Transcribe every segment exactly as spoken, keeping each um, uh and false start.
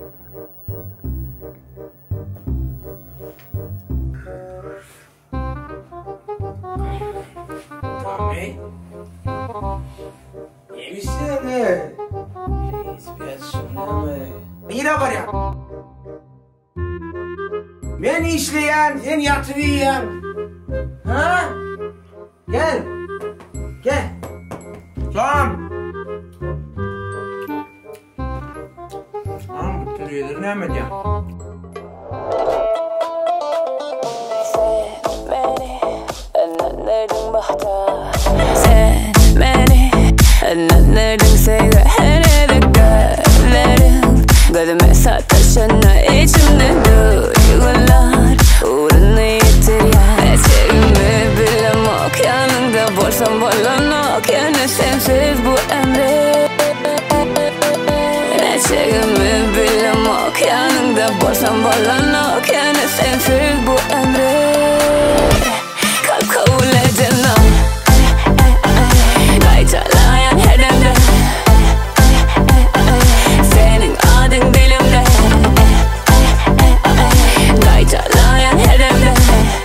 Tommy? Yemişsene. Yine var ya. Ben işleyen, sen yatırayan. Ha? Gel. Gel. Tamam. Tamam, bu tür yedirine hemen ya. Sen beni anladın sevgilerini gözlerim gözüme sataşana içimde duygular uğrunu yitiriyor eteğimi bilem ok yanında bolsam bolanok yani sensiz bu emre eteğimi bilem ok yanında bolsam bolanok yani sensiz bu emre kalp kabul edemem gaytalayan her demde senin adın dilimde gaytalayan her demde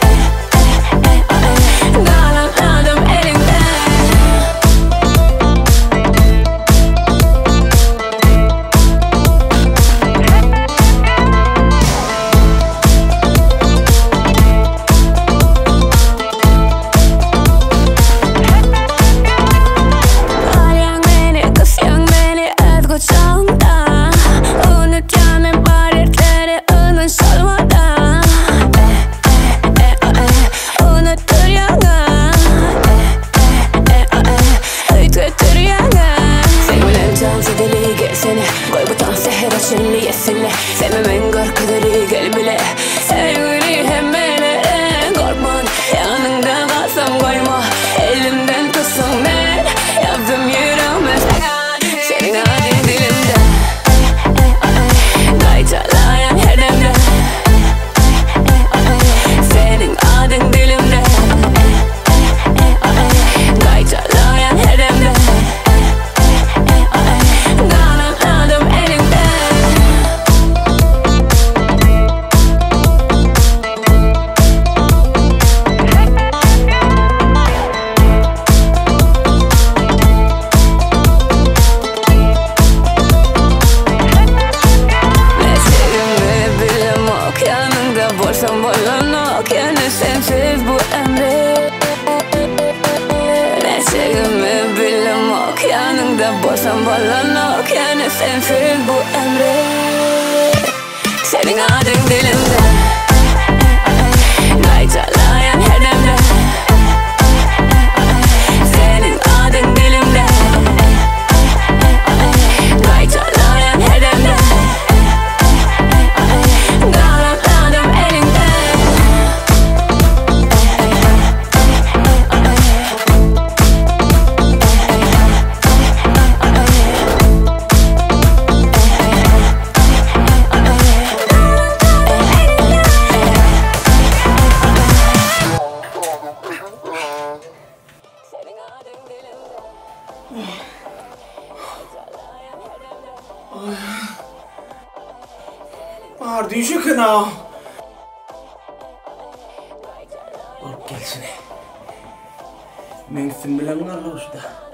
galanladım elimde sevmemen korkuları gel bile sevgili hemene korkman yanında kalsam koyma elimden tutsun ben yaptım yüreğime senin adın dilimde gaytalayan her demde senin adın dilimde gaytalayan her demde galanladım elimde bolsam bolanok yani sensiz bu emre eteğimi bilem ok yanında bolsam bolanok yani sensiz bu emre senin adın dilimde gaytalayan her demde senin adın dilimde gaytalayan her demde galanladım elimde Var düşük kına. Bak gelsin. Ben film bilen var orada.